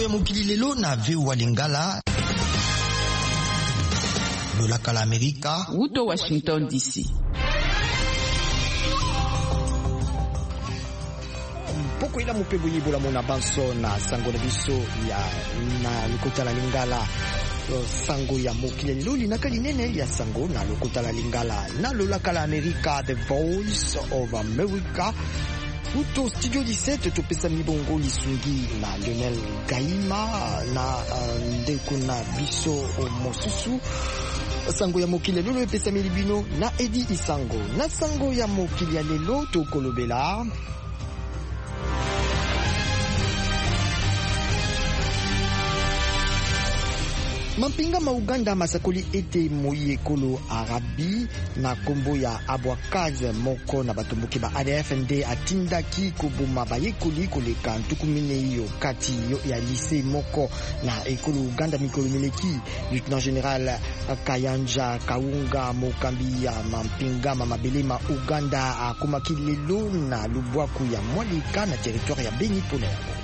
ya mokili lelo na VOA Lingala. Lolaka la Amerika. Wuto Washington DC. Poko ila mupego yibola mona banso na sango na biso ya na lokota la Lingala. Sango ya mokili lelo linaka linene ya sango na lokota la Lingala na lolaka la Amerika, The Voice of America. Uto studio 17 topesa mibongo lisungi na Lionel Gaima na ndeko na biso mosusu. Sango ya mokili lelo epesa milibino na Edi Isango. Na sango ya mokili ya lelo tokolobela mampinga ma Uganda masakoli ete moyi ekolo Arabi na kombo ya Abwakaze moko na batomboki ba ADFND atindaki koboma bayekoli koleka ntukumine iyo kati ya lycée moko na ekolo Uganda mikolo mileki. Lieutenant General Kayanja Kaunga mokambi ya mampinga mabele ma Uganda akomaki lelo na lubwaku ya Mwalika na territoire ya Beni pona yango.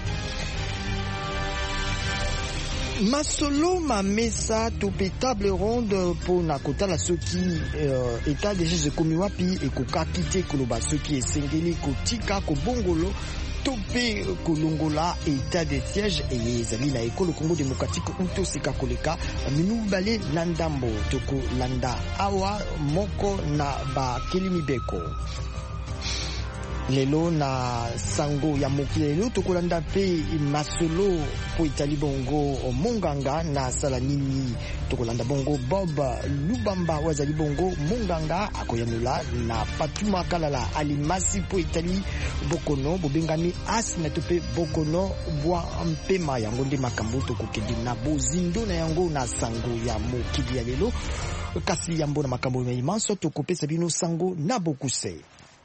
Masolo ma mesa tope table ronde pona kotala soki état de siège komi wapi ekokaki te koloba soki esengeli kotika kobongolo tope kolongola état de siège ezali na ekolo Congo démocratique uto sika koleka minubale na ndambo toko landa awa moko na bakeli beko. Lelo na sango ya mokili lelo tokolanda pe masolo po itali bongo monganga na sala nini tokolanda bongo Bob Lubamba wazali bongo monganga akoyanula na Fatuma Kalala alimasi po itali bokono bobengami as na tope bokono bwa mpema yango nde makambo tokokende na bozindo na yango na sango ya mokili ya lelo kasi yambo na makambo ya imanso tokopesa bino sango na bokuse.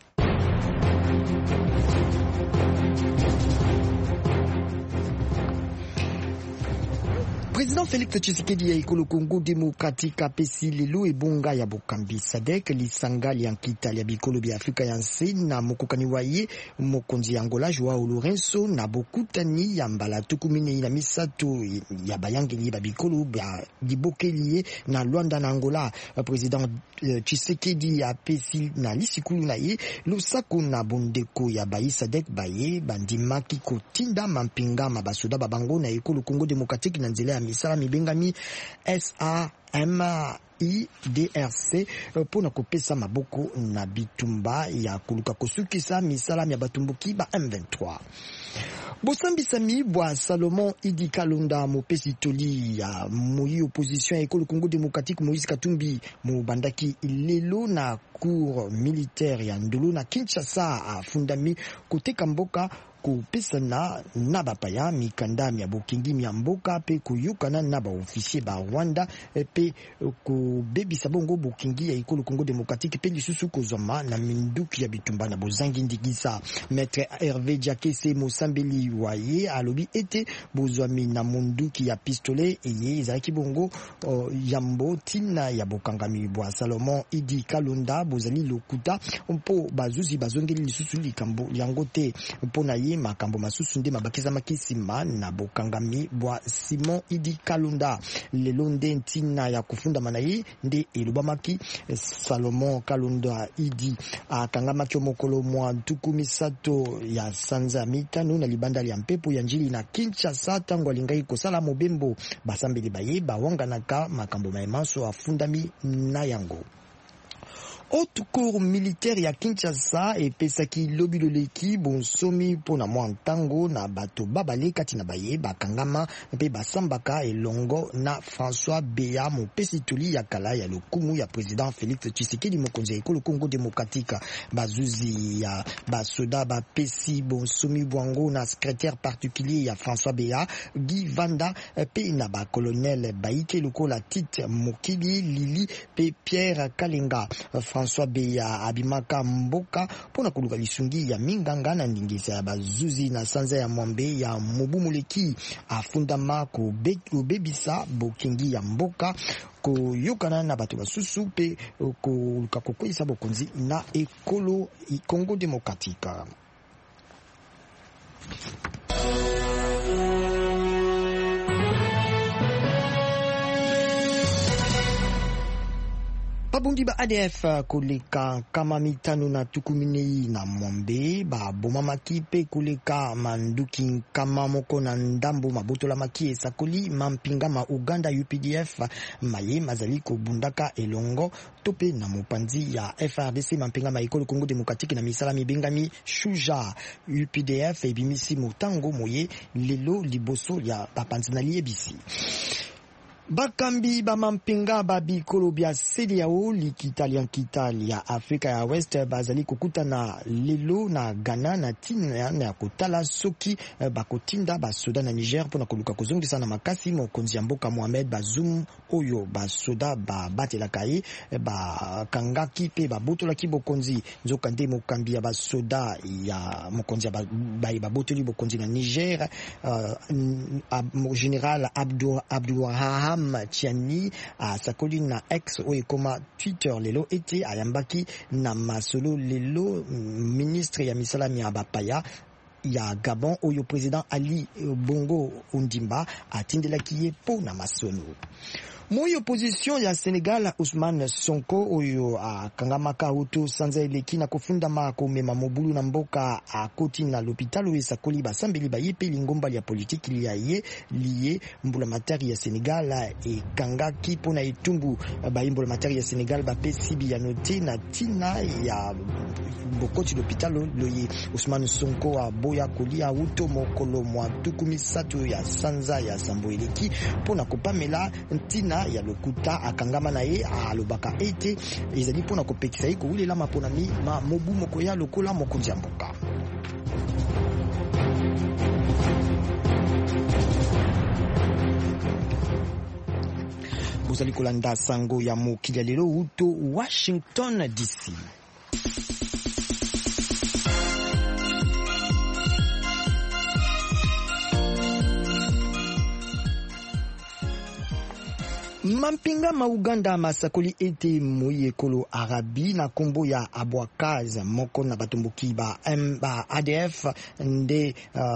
Président Félix Tshisekedi ya ekolo Congo démocratique apesi lelo ebonga ya bokambi SADC lisanga liankita ya bikolo bya Afrika ya nse na mokokani waye mokonzi ya Angola Joao Lourenço na bokutani ya mbala tukumine na misato ya bayangeli ba bikolo bya dibokeliye na Luanda na Angola. Président Tshisekedi apesi na lisikulu na ye lusako na bondeko ya bayi SADC baye bandimaki kotinda mampinga mabasoda babango na ekolo Congo démocratique na nzela ya misala mibengami SAMIDRC pona kopesa maboko na bitumba ya koluka kosukisa misala ya batumbuki ba M23. Bosambisami bwa Salomon Idi Kalonda mopesi toli ya moyi opposition ya ekolo Congo démocratique Moïse Katumbi mobandaki lelo na cour militaire ya Ndolo na Kinshasa afundami koteka mboka kopesana na bapaya mikanda ya bokingi ya mboka pe kuyukana na ba officier ba Rwanda pe kobebisa bongo bokingi ya ekolo Congo démocratique pe lisusu kozoma na minduki ya bitumba na bozangi ndigisa. Maître Hervé Diakese Mosambeli waye alobi ete bozwami na munduki ya pistolet eye ezaki bongo yambo tina ya bokangami bwa Salomon Idi Kalonda bozali lokuta mpo bazuzi bazongeli lisusu likambo yango te mpona ye makambo masusu nde mabakiza makisima na bokangami bwa Simon Idi Kalonda lelo nde ntina ya kufunda manayi nde elobamaki Salomon Kalonda Idi akangamaki mokolo mwa ntuku misato ya sanza mitano na libanda ya mpepo ya njili na Kinshasa tango alingai kosala mobembo basambeli baye bawanganaka makambo maemanso afundami na yango. Haute cour militaire ya Kinshasa epesaki lobi loleki bonsomi pona mwa ntango na bato babale kati na baye bakangama mpe basambaka elongo na François Beya mopesi toli ya kala ya lokumu ya président Félix Tshisekedi mokonzi ya ekolo Congo démocratique. Bazuzi ya basoda bapesi bonsomi bwango na secrétaire particulier ya François Beya Guy Vanda pe na ba colonel Baike lokola Tite Mokili Lili pe Pierre Kalenga. François Beya abimaka mboka pona koluka lisungi ya minganga na ndingisa ya bazuzi na sanza ya mwambe ya mobumuleki afundama kobebisa bokengi ya mboka koyokana na bato basusu pe koluka kokwisa bokonzi na ekolo Congo démocratique. Babundi ba ADF kuleka kama mitano na tukuminei na mwambe ba bomamaki pe kuleka manduki kama moko na ndambo mabotola maki esakoli mampinga ma Uganda UPDF maye mazali kobundaka elongo tope na mopanzi ya FRDC mampinga ma ekolo Congo Democratique na misala mibengami Shuja UPDF ebimisi motango moye lelo liboso ya bapanzi na liebisi. Bakambi ba mampinga ba bikolo bya CEDEAO likitali ya Afrika ya West bazali kukutana lelo na Ghana na tina na kotala soki bakotinda ba soda na Niger pona koluka kozongisa na makasi mokonzi ya mboka Mohamed Bazoum oyo ba soda ba batela kai ba kangaki pe ba botolaki bokonzi nzoka nde mokambi ya ba soda ya mokonzi ya ba botoli bokonzi na Niger General Abdouaham Tiani sakoli na X oyo koma Twitter lelo ete ayambaki na masolo lelo ministre ya misalami ya bapaya ya Gabon oyo president Ali Bongo Ondimba atindelaki ye po na masolo. Moyo opposition ya Senegal Ousmane Sonko oyo kangamaka uto sanza eleki na kofunda mako mema mobulu na mboka akoti na l'hôpital oyo sakoli basambeli bayepe lingomba ya politiki liye mbula matari ya Senegal e kangaki pona etumbu bayimbula matari ya Senegal bapesi ya note na tina ya bokoti l'hôpital loye Ousmane Sonko aboya kolia uto mokolo mwa tukumisatu ya sanza ya sambo eleki pona kopamela ntina ya lokuta akangama na ye alobaka ete ezali pona kopekisa iko ulela mapona mobu moko ya lokola mokonzi ya mboka. Bozali kolanda sango ya mokili lelo uto Washington DC. Mampinga ma Uganda masakoli ete moye kolo Arabi na kombo ya Abouakaz moko na batomboki ba ADF nde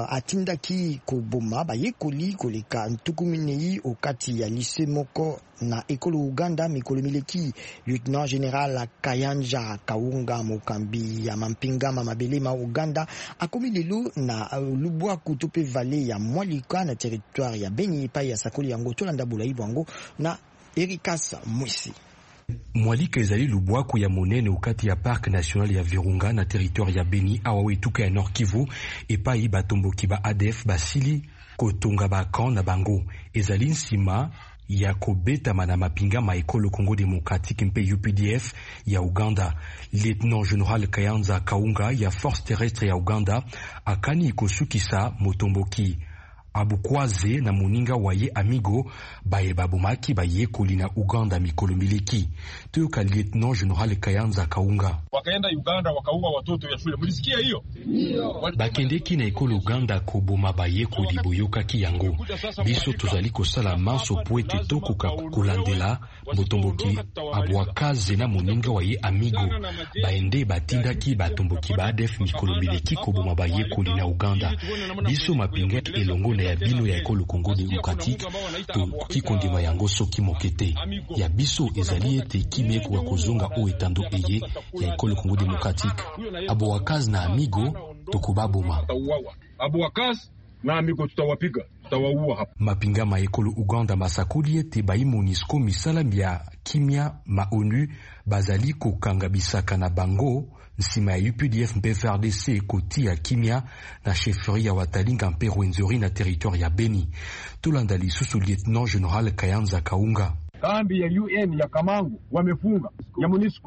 atindaki koboma ba yekoli koleka ntukuminei okati ya lycée moko na ekolo Uganda mikolo mileki. Lieutenant General Kayanja Kaunga mokambi ya mampinga mabele ma Uganda akomi lelo na lubwa kutope vale ya Mwalika na territoire ya Beni pa ya sakoli yango tolanda bulayi bwango na Erikasa Mwisi. Mwalika ezali lubwaku ya monene ukati ya Parc National ya Virunga na territoire ya Beni awa etuka ya Nord Kivu epai batomboki ba ADF basili kotonga ba camp na bango ezali nsima ya kobetama na mapinga ma ekolo Congo Democratique mpe UPDF ya Uganda. Lieutenant General Kayanza Kaunga ya Force Terrestre ya Uganda akani ikosukisa motomboki Abukwaze na muninga waye amigo baye babumaki baye kolina Uganda mikolo mileki. Tuyoka Lieutenant General Kayanza Kaunga. Wakaenda Uganda wakaua watoto ya shule. Mulisikia hiyo? Bakendeki na ekolo Uganda koboma baye kodiboyoka kiyango. Biso tozali kosala manso poete tokuka kulandela botomboki Abwakaze na muninga waye amigo baende batindaki batomboki ba ADF mikolo mileki koboma baye kolina Uganda. Biso mapinga elongo ya bino ya ekolo Congo Democratique to kikondima yango soki mokete ya biso ezali ete kimeko kwa kozonga o etando eye ya ekolo Congo Democratique. Abouakaz na amigo tokubaboma. Abouakaz na amigo tutawapiga, tutawaua hapa. Mapinga ma ekolo Uganda masakuli ete bayi MONUSCO misala ya kimia ma ONU bazali kokanga bisaka na bango nsima ya UPDF mpe FRDC koti ya kimia na chefferie ya Watalinga mpe Rwenzori na territoire ya Beni. Tolanda lisusu Lieutenant General Kayanza Kaunga. Kambi ya UN ya Kamangu wamefunga, ya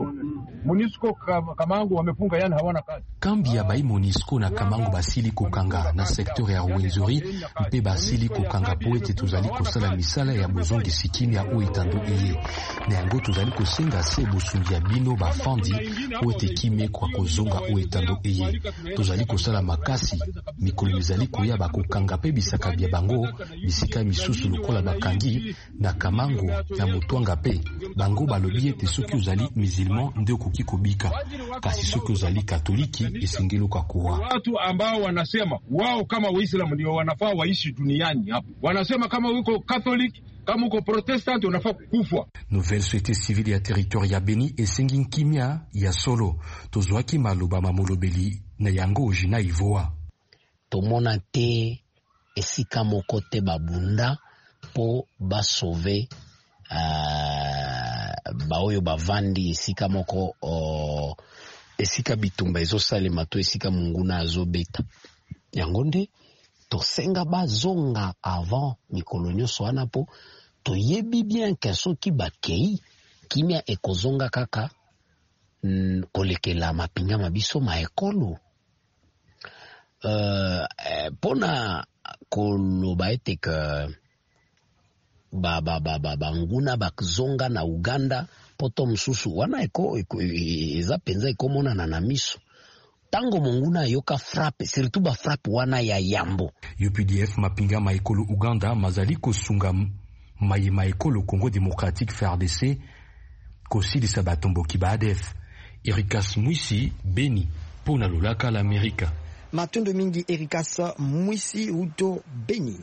MONUSCO Kamangu wamefunga, yani hawana kazi. Kambi ya bai MONUSCO na Kamangu basili kokanga na sektor ya Rwenzori mpe basili kokanga poete tuzali kosala misala ya bozongi sikini ya uitando iye. Na yango tuzali kosenga se bosungi ya bino bafandi poete kime kwa kozonga uitando iye. Tuzali kosala makasi mikolo mizali koya bakokanga pe bisaka bya bango bisika misusu lokola bakangi na Kamangu na Mutwanga pe bango balobi ete soki uzali musulman ndio kuki kubika kasi soki uzali katoliki esengelo kwa kuwa. Watu ambao wanasema wao kama Waislamu ndio wanafaa waishi duniani hapo. Wanasema kama uko Catholic Kama uko protestant unafaa kufwa. Nouvelle société civile ya territoire ya Beni esengi nkimia ya solo tozwaki maloba mamolobeli na yango jina ivoa. Tomona te esika moko te babunda po basauve baoyo bavandi esika moko esika bitumba ezosalema to esika munguna azobeta. Yango nde tosenga bazonga avant mikolo nyonso wana po toyebi bien ke soki bakei kimia ekozonga kaka kolekela mapinga mabiso maekolo. Pona koloba ete ke banguna bakzonga na Uganda poto msusu wana eza penza ekomonana na miso. Tango monguna yoka frappe, surtout ba frappe wana ya yambo. UPDF mapinga maekolo Uganda mazali kosunga maekolo Congo Démocratique FARDC kosilisa batomboki ba ADF. Erikas Mwisi, Beni, pona lolaka l'Amerika. Matondo mingi Erikas Mwisi uto Beni.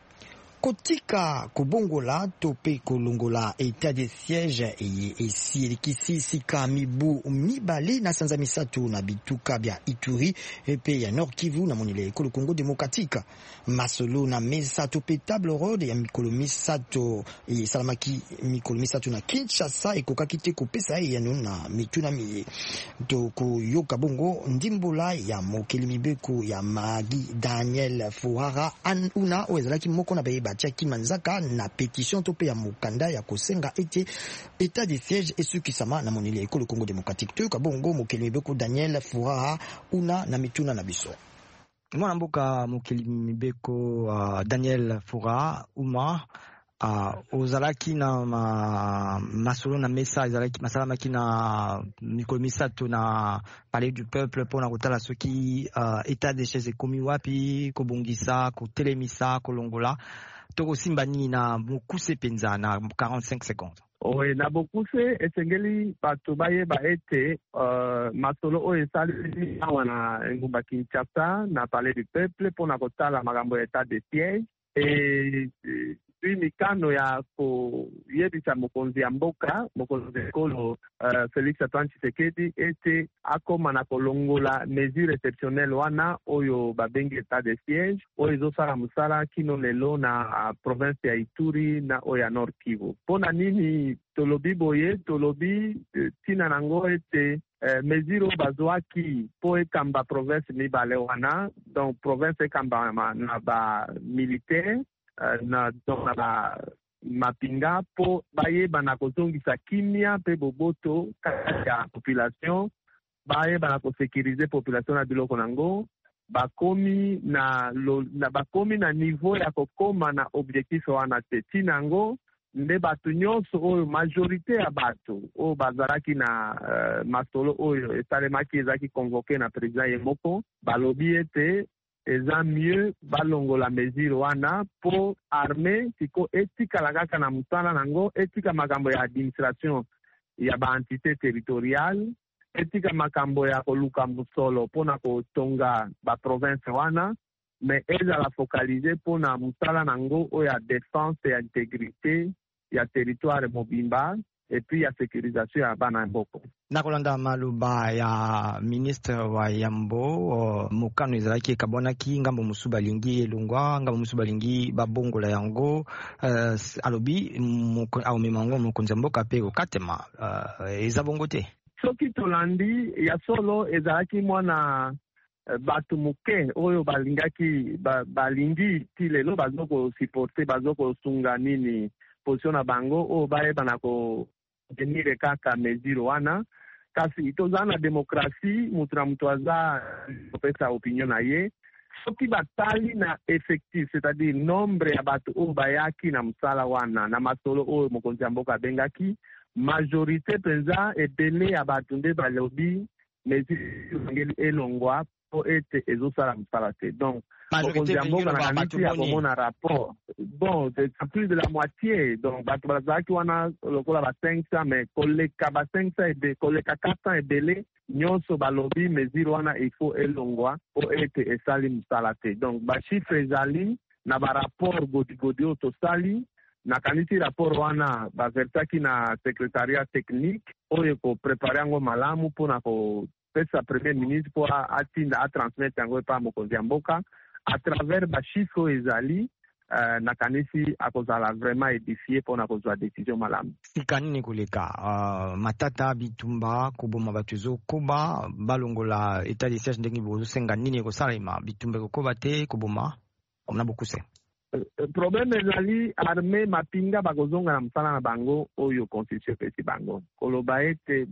Kotika kubongola tope kolongola etat de siège esielikisi sika mibu mibale na sanza misatu na bituka bya Ituri epe ya Nord Kivu na monile ekolo Congo Démocratique. Masolo na mesa tope table ronde ya mikolo misato salamaki mikolo misatu na Kinshasa ekokaki te kopesa yano na mituna mi to koyoka bongo ndimbola ya mokeli mibeko ya Magi Daniel Fuhara una oezalaki moko na beba Tchaki Manzaka na pétition tope ya mukanda ya kosenga ete état de siège esukisama na monili ekolo Congo Démocratique to kabongo mokeli mibeko Daniel Furaha una na mituna na biso. Mwana mboka mokeli mibeko Daniel Furaha uma ozalaki na masolo na mesa ezalaki masalamaki na mikolo misato na palais du peuple pona kotala soki état de siège ekomi wapi kobongisa kotelemisa kolongola toko simba nini na mokuse penza na 45 secondes. Oye na bokuse esengeli bato bayeba ete masolo oyo esali awa na engumba Kinshasa na palais du peuple pona kotala makambo ya état de siège puis mikano ya koyebisa mokonzi ya mboka mokonzi ekolo Félix Antoine Tshisekedi ete akoma na kolongola mesure exceptionnelle wana oyo babengi état de siège oyo ezosala mosala kino lelo na province ya Ituri na oyo ya Nord Kivu. Pona nini tolobi boye tolobi tina nango ete mesure oyo bazwaki po ekamba province mibale wana donc province ekamba na ba militaire na ba mapinga po bayeba na kozongisa kimia pe boboto kati ya population bayeba na kosekirize population na biloko nango bakomi na niveau ya kokoma na objectif wana te tinango nde bato nyonso oyo majorité ya bato oyo bazalaki na masolo oyo esalemaki ezalaki convoqué na président ye moko balobi ete eza mieux balongola mesure wana po armée siko etikala kaka na mosala nango etika makambo ya administration ya baentité territoriale etika makambo ya koluka mosolo mpona kotonga baprovince wana mais ezala focalize mpona mosala nango oyo ya défense ya intégrité ya territoire mobimba et puis ya sécurisation ya bana mboko. Nakolanda maloba ya ministre wa Yambo mokano ezalaki ekabwanaki ngambo mosusu balingi elongwa ngambo mosusu balingi babongola yango alobi aomemango mokonzi ya mboka pe okatema eza bongo te. Soki tolandi ya solo ezalaki mwana bato moke oyo balingi ti lelo bazokosupporte bazokosunga nini position na bango oyo bayeba na kotenire kaka mesure wana kasi toza na demokrasi mutu na mutu aza kopesa opinion na ye soki batali na effectif c'est-à-dire nombre ya bato oyo bayaki na mosala wana na masolo oyo mokonzi ya mboka abengaki majorité penza ebele ya bato nde balobi mesure elongwa po ete ezosala mosala te donc mokonzi ya mboka na kanisi ya komona rapport bon c'est plus de la moitié donc bato bazalaki wana lokola ba 500 mais koleka ba 500 koleka 400 ebele nyonso balobi mesure wana il faut elongwa po ete esali mosala te donc bachiffre ezali na barapport godi oyo tosali nakanisi rapport wana baversaki na secrétariat technique oyo koprepare yango malamu mpona kopesa premier ministre mpo atinda atransmettre yango epa mokonzi ya mboka à travers bachiffre oyo ezali nakanisi akozala vraiment édifié mpona kozwa décision malamu. Sika nini koleka matata bitumba koboma bato ezokoba balongola état de siège ndenge bozosenga nini ekosalema bitumba ekokoba te koboma na bokuse? Problème ezali armée mapinga bakozonga na mosala na bango oyo constitution epesi bango koloba ete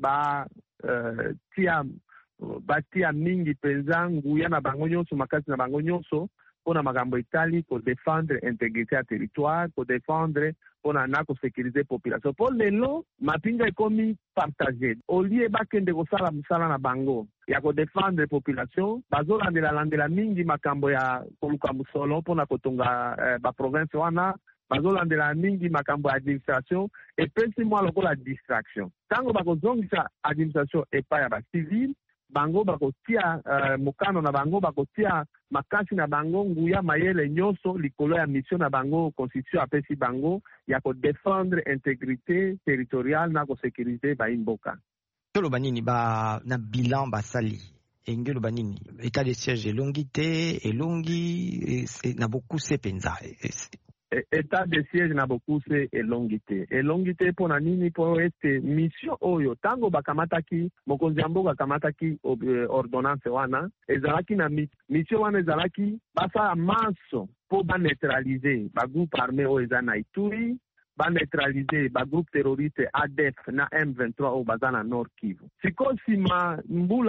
batia mingi mpenza nguya na bango nyonso makasi na bango nyonso mpona makambo etali kodefendre intégrité ya territoire kodefendre mpona na kosécuriser population mpo lelo mapinga ekomi partage olie bakende kosala mosala na bango ya kodefendre population bazolandela mingi makambo ya koluka mosolo mpona kotonga baprovince wana bazolandela mingi makambo ya administration epesi mwa lokola distraction ntango bakozongisa administration epai ya bacivile bango bakotia mokano na bango bakotia makasi na bango nguya mayele nyonso likolo ya mission na bango constitution apesi bango ya kodefendre intégrité territoriale na kosécuriser baimboka. Toloba nini na bilan basali enge loba nini état de siège elongi te elongi na bokuse penza état de siège na bokuse elongi te mpona nini mpo ete mission oyo ntango bakamataki mokonzi ya mboka akamataki ordonnance wana ezalaki na mission wana ezalaki basala maso mpo baneutralize bagroupe armé oyo eza na Ituri baneutralize bagroupe terroriste ADF na M23 oyo baza na Nord Kivu. Siko nsima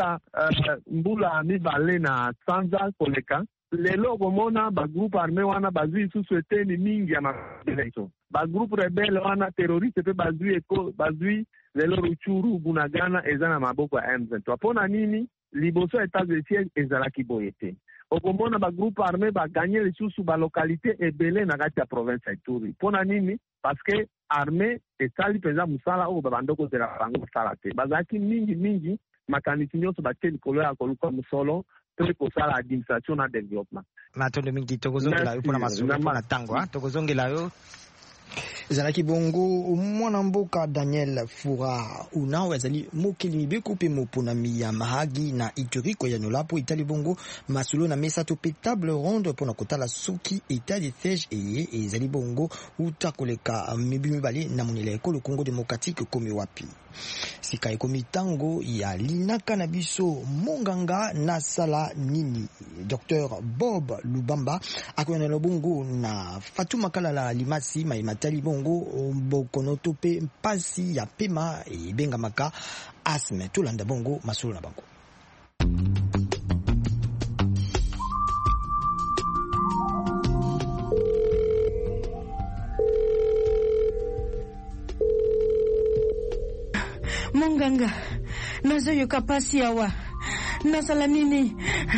mbula mibale na sanza koleka lelo komona bagroupe armé wana bazwi lisusu eteni mingi ya mabeleso bagroupe rebele wana terroriste mpe bazwi lelo Ruchuru Bunagana eza na maboko ya M23 mpona nini liboso ya état de siège ezalaki boye te okomona bagroupe armé baganye lisusu balokalité ebele na kati ya province ya Ituri mpona nini parce que armé esali mpenza mosala oyo babandoko kozela bango mosala te bazalaki mingi makanisi nyonso batie likolo ya koluka mosolo mpe kosala administration na développement. Matondo mingi tokozongela yo mpona masolo mpona ntango tokozongela yo ezalaki bongo mwana mboka Daniel Fura una azali mokili mibeko mpe moponami ya Mahagi na Ituri koyanola po itali bongo masolo na mesa to pe table ronde mpona kotala soki état de siège ezali bongo uta koleka mibi mibale na monela ekolo Congo démocratique komi wapi sika ekomi tango ya linaka na biso monganga na sala nini Dr Bob Lubamba akoyanola bongo na Fatuma Kalala Limasi matali bongo bokono to pe mpasi ya pema ebengamaka asthme tolanda bongo masolo na bango. Monganga nazoyoka pasi awa nasala nini?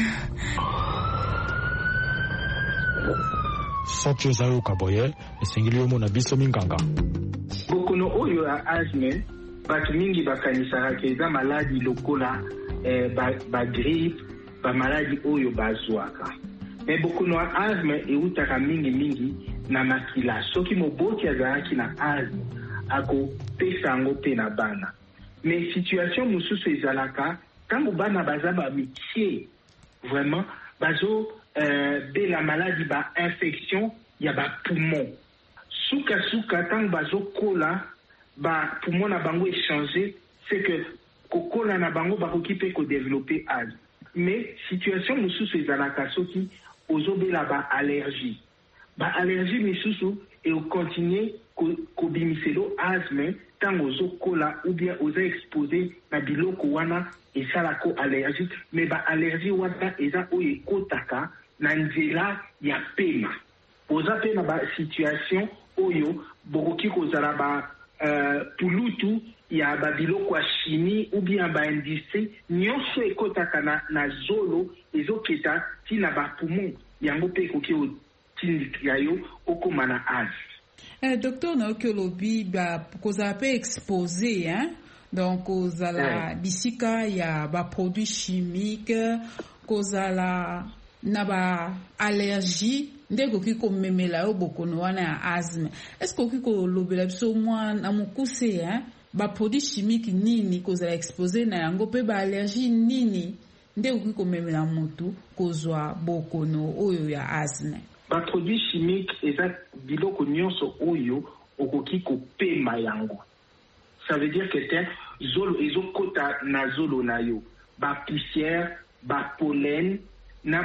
soki ozayoka boye esengeli omona biso minganga. Bokono oyo ya asthme bato mingi bakanisaka eza maladi lokola bagripe bamaladi oyo bazwaka me bokono ya asthme eutaka mingi na makila soki moboti azalaki na asthme akopesa yango mpe na bana me situation mosusu ezalaka ntango bana baza bamikie vraiment bazo de la maladie ba infection ya ba poumon suka tant bazo kola ba poumon na bango échanger c'est que kokola na bango ba kokipe ko développer asthme mais situation mususu ezalaka soki ozobela ba allergie misusu et au continuer ko bimiselo asthme tant ozokola ou bien oza exposé na biloko wana esalako allergique mais ba allergie wana eza oyo ekotaka na nzela ya pema oza pe na ba situation oyo bokoki kozala ba pulutu ya ba biloko ya chimie ou bien ba industrie nyonso ekotaka na zolo ezoketa tina ba poumon yango pe koki otindika yo okoma na asthme. Docteur Naokolobi kozala pe exposé donc kozala bisika ya ba produits chimiques kozala na ba allergie ndeko kiko memela yo bokono wana ya asthme. Est-ce que kiko lobela biso mwa na mukuse ba produit chimique nini kozala exposé na yango pe ba allergie nini ndeko kiko memela mutu kozwa bokono oyo ya asthme? Ba produit chimique eza biloko nyonso oyo okoki kopema yango. Ça veut dire que zolo ezokota na zolo na yo. Ba poussière, ba pollen, na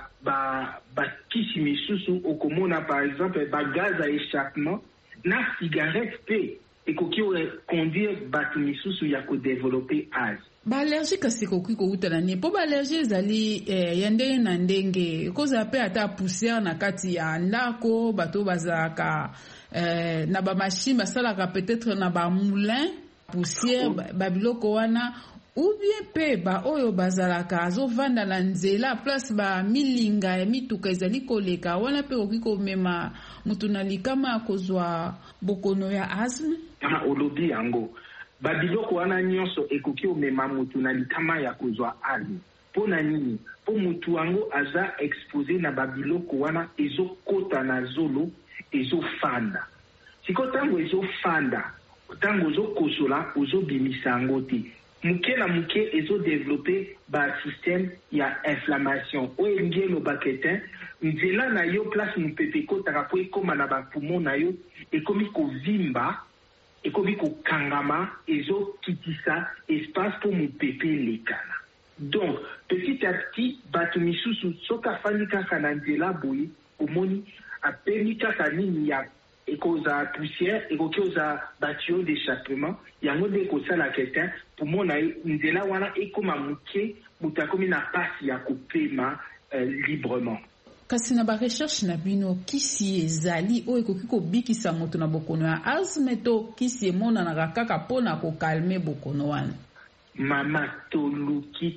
ba kisi misusu okomona par exemple ba gaz à échappement, na cigarette pe ekoki conduire batu misusu ya ko développer asthme. Ba allergie kasi koki ko utana ni po ba allergie ezali ya ndenge na ndenge koza pe ata poussière na kati ya ndako bato bazaka na ba machine basalaka peut-être na ba moulin poussière babiloko wana ou bien pe ba oyo bazalaka azovanda na nzela place ba milinga ya mituka ezali koleka wana pe okiko mema mutu na likama kozwa bokono ya asthme. Olobi yango babiloko wana nyonso ekoki omema mutu na likama ya kozwa asthme. Pona nini? Po mutu yango aza exposé na babiloko wana ezokota na zolo ezofanda. Siko tango ezofanda tango ozokosola ozobimisa yango te. Muke na muke ezo-développer ba système ya inflammation. Oye ngeno baketin, nzela na yo place mupepe kotaka po ekoma na ba poumon na yo, ekomi kovimba, ekomi kokangama, ezo-kitisa espace po mupepe lekana. Donc, petit à petit, batu misusu soka fani kaka na nzela boye, omoni apeni kaka nini ya ekoza poussière, ekoza batio d'échappement, yango de kosala ketin, pour mon nzela wana ekoma muke, mutakomi na pasi ya kopema librement. Kasi na ba recherche na bino kisi ezali o ekoki kobikisa moto na bokono ya asthme to kisi emona na kaka pona ko calmer bokono wana? Mama toluki.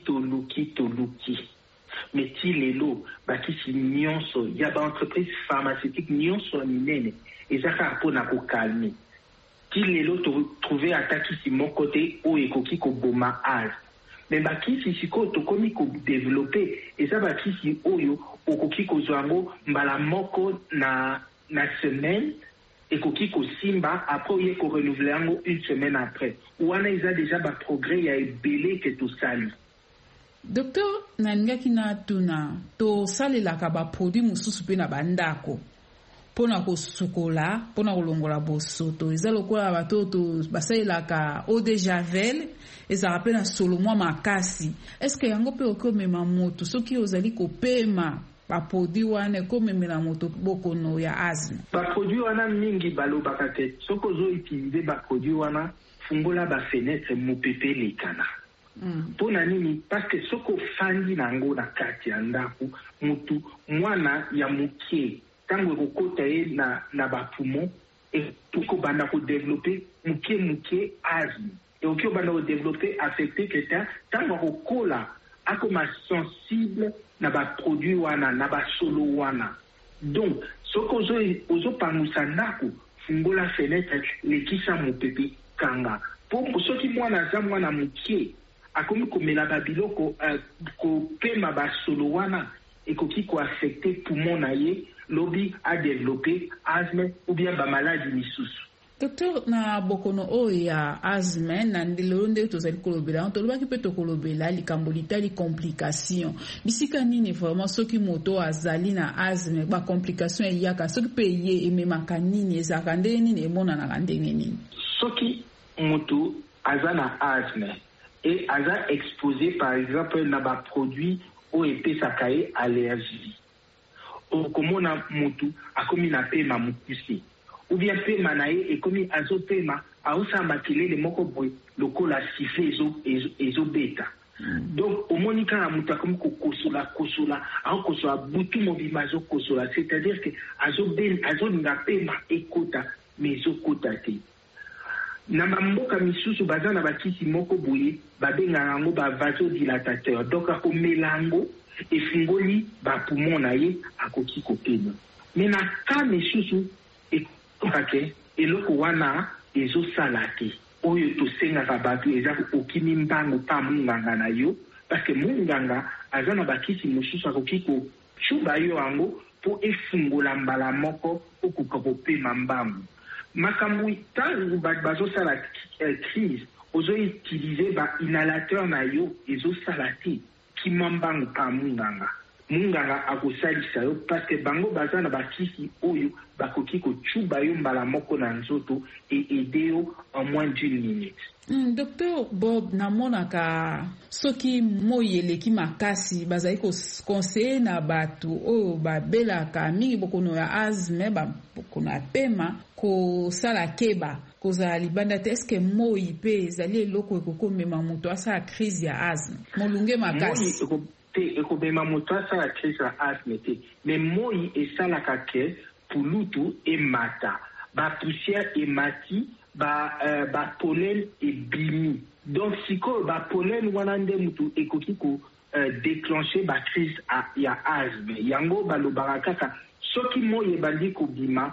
Mais ti lelo bakisi nyonso ya ba entreprise pharmaceutique nyonso minene ezaka pona ko calmer. Ti lelo trouver ataki si mon côté o ekoki ko boma asthme. Mais bakisi siko tokomi ko développer eza bakisi oyo okoki ko zwango mbala moko na semaine ekoki ko simba après ye ko renouveler yango une semaine après. Wana eza déjà ba progrès ya ebele ke to sali. Docteur nangaki na tuna to salelaka ba produit mususu pe na bandako pona ko sukola pona kolongola bosoto eza lokola batoto basalelaka eau de javel ezaka pe na solo mwa makasi. Est-ce que yango pe okomema moto soki ozali kopema ba produit wana komemela moto bokono ya asthme? Ba produit wana mingi balobaka te soko zo utiliser ba produit wana fungola ba fenêtre mopepe lekana. Pona nini? Parce que soko fandi nango na kati ya ndako mutu mwana ya muke tango ekokota ye na ba poumon eko banda ko développer muke asthme et okyo banda ko développer affecté quelqu'un tango kokola akoma sensible na ba produit wana na ba solo wana. Donc soko ozo pangusa ndako fungola fenêtre lekisa mopepe kanga po soki mwana za mwana muke akomi komela babiloko kopema basolo wana ekoki ko affecter poumon na ye lobi a développer asthme ou bien ba maladie misusu. Docteur na bokono oyo ya asthme na ndelo nde tozali kolobela tolobaki pe tokolobela likambo litali complication bisika nini vraiment soki moto azali na asthme ba complication eyaka soki pe ye ememaka nini ezaka ndenge nini emonanaka ndenge nini? Soki moto aza na asthme et aza exposé par exemple na ba produit o epesaka ye allergie okomona mutu akomi na pema mukuse ou bien pema na ye ekomi azopema aosamba kelele moko boye lokola siffle ezobeta. Donc omoni kaka mutu akomi kokosola aokosola butu mobima azokosola, c'est-à-dire que azolinga pema ekota mais ezokota te. Na mboka misusu baza na bakisi moko boye babengaka yango ba vasodilatateur, donc akomela yango efungoli ba poumon na ye akoki kopema. Mais na ka misusu ekokake eloko wana ezosala te oyo tosengaka bato eza okimi mbango pa munganga na yo parce que munganga aza na bakisi mosusu akoki kochuba yo yango po efungola mbala moko okuka kopema mbangu. Makambo ntango bazosala crise ozoutilize inhalateur na yo ezosala te kima mbangu pa munganga. Munganga akosalisa yo parce que bango baza na bakisi oyo bakoki kochuba yo mbala moko na nzoto et aider yo en moins d'une minute. Docteur Bob, namonaka soki moyi eleki makasi bazali conseiller na batu oyo babelaka mingi bokono ya asthme bokono ya pema kosala keba kozala libanda te. Eske moyi pe ezali eloko ekokomema moto asala crise ya asthme molunge makasi? Ekobema moto asala crise ya asthme te, mais moyi esalaka ke pulutu emata bapoussière emati ba pollen et bimi. Donc siko ba pollen wana nde mutu ekoki ko déclencher ba crise ya asthme. Yango balobaka kaka soki moye bandi ko bima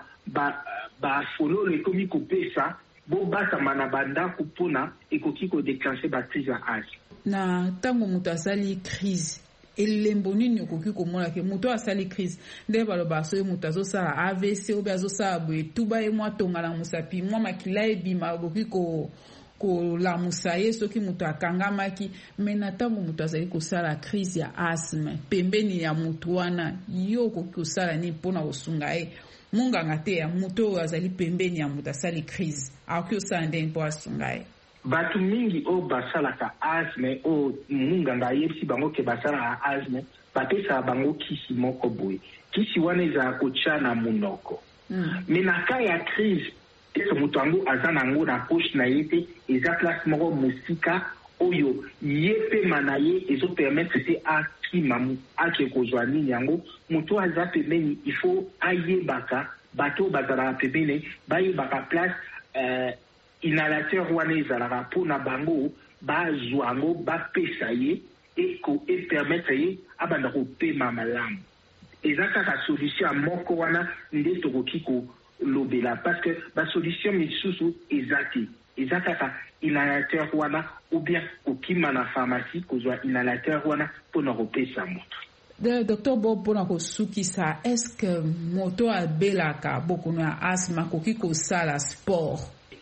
ba fololo ekomi ko pesa bo bata mana banda kupona ekoki ko déclencher ba crise ya asthme. Na tango mutu asali crise elembo nini okoki komona ke moto asali crise nde baloba so moto azosala AVC obe azosala boye tuba mwa tongala musapi mwa makila ebima okoki kolamusa ye soki moto akangamaki. Me na ntango moto azali kosala crise ya asthme pembeni ya moto wana yo okoki kosala nini mpona kosunga ye? Munganga te ya moto oyo azali pembeni ya moto asali crise akoki kosala ndeni mpo asunga ye? Batu mingi o basalaka asthme o munganga yebisi bango ke basalaka asthme bapesa bango kisi moko boye. Kisi wana eza kotia na munoko. Me na ka ya crise ese moto yango aza nango na poche na ye te, eza place moko mosika oyo ye pema na ye ezopermettre te akima ake kozwa nini yango. Moto aza pembeni il faut ayebaka bato bazalaka pembeni bayebaka place inhalateur wana ezalaka mpona bango bazwa yango bapesa ye epermettre ye abanda kopema malamu. Eza kaka solution moko wana nde tokoki kolobela parce que basolution misusu eza te. Eza kaka inhalateur wana ou bien kokima na pharmacie kozwa inhalateur wana mpona kopesa moto. Docteur Bob, mpona kosukisa, eske moto abelaka bokono ya asthme koki kosala sport?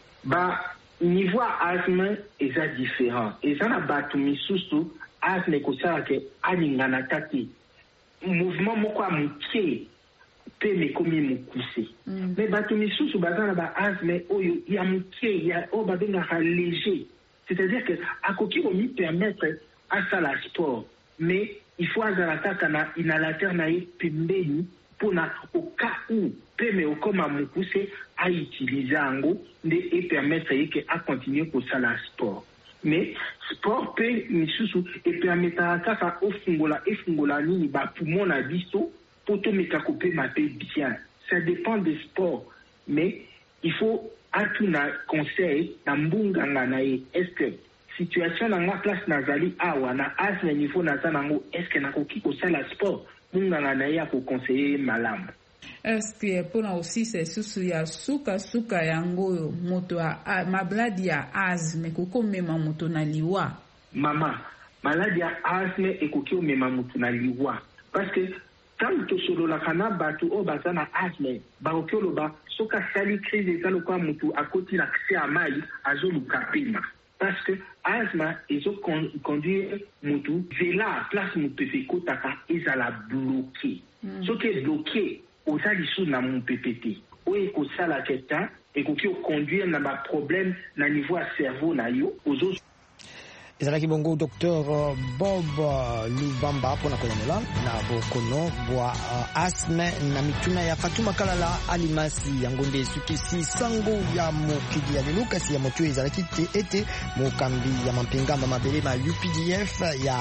Niveau asthme eza différent. Eza na batu misusu asthme kosala ke alingana taki mouvement moko ya mokie pe mekomi mokuse. Mais batu misusu baza na ba asthme oyo ya mokie ya oyo babengaka léger. C'est-à-dire que akoki komi permettre asala sport, mais il faut azala kaka na inhalateur na ye pembeni pona au cas où peme okoma mokuse a utiliser yango nde e permettre yeke a continuer kosala sport. Mais sport pe misusu e permettra kaka efungola nini ba poumon na biso po tomeka kopema pe bien. Ça dépend des sports, mais il faut atuna conseil na mbunganga na ye. Est-ce que situation na nga place nazali awa na asthme niveau naza nango, est-ce que nakoki kosala sport? Mbunganga na ye akoconseiller malamu. Est-ce que pona aussi c'est susu ya suka yango moto mabladi ya asthme koko mema moto na liwa? Mama, maladi ya asthme ekoki omema moto na liwa parce que tant to solo la kana batu o bazana asthme bakoki oloba soka sali crise ezalo kwa moto akoti na kisi ya mai azoluka pema parce que asthme ezo conduire moto vela place moto efekotaka ezala bloqué. Soki est bloqué osali sous na mon PPT oyo ekosala keta ekoki oconduire na baproblème na niveau ya cerveau na yo ozo. Ezalaki bongo Dr Bob Lubamba mpona kolongola na bokono bwa asthme na mituna ya Fatuma Kalala Alimasi yango nde sukisi sango ya mokili ya lelo kasi ya moto ezalaki te ete mokambi ya mampingamba mabele ma UPDF ya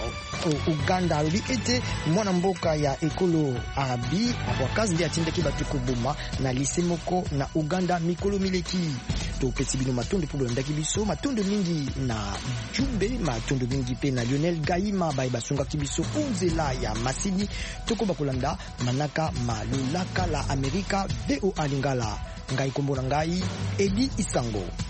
Uganda alobi ete mwana mboka ya ekolo arabi abwakazi nde atindaki bato koboma na lise moko na Uganda mikolo mileki topesi bino matondo po bolandaki biso matondo mingi na Jumbe matondo mingi pe na Lionel Gaima baye basungaki biso kunzela ya masini tokoba kolanda manaka malulaka la Amerika VOA Lingala ngai kombo na ngai Edi Isango.